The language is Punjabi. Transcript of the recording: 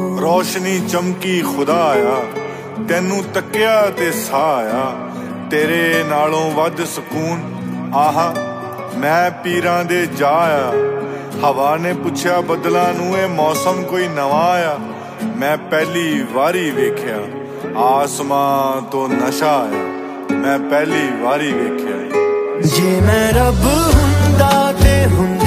ਰੋਸ਼ਨੀ ਚਮਕੀ ਖੁਦਾ ਆਇਆ, ਤੈਨੂੰ ਤੱਕਿਆ ਤੇ ਸਾਹ ਆਇਆ। ਤੇਰੇ ਨਾਲੋਂ ਵੱਧ ਸਕੂਨ ਆਹਾ ਮੈਂ ਪੀਰਾਂ ਦੇ ਜਾ ਆਇਆ। ਹਵਾ ਨੇ ਪੁੱਛਿਆ ਬੱਦਲਾਂ ਨੂੰ, ਇਹ ਮੌਸਮ ਕੋਈ ਨਵਾਂ ਆਇਆ? ਮੈਂ ਪਹਿਲੀ ਵਾਰੀ ਵੇਖਿਆ ਆਸਮਾਂ ਤੋਂ ਨਸ਼ਾ ਆਇਆ, ਮੈਂ ਪਹਿਲੀ ਵਾਰੀ ਵੇਖਿਆ। ਜੇ ਮੈਂ ਰੱਬ ਹੁੰਦਾ ਤੇ ਹੁੰਦਾ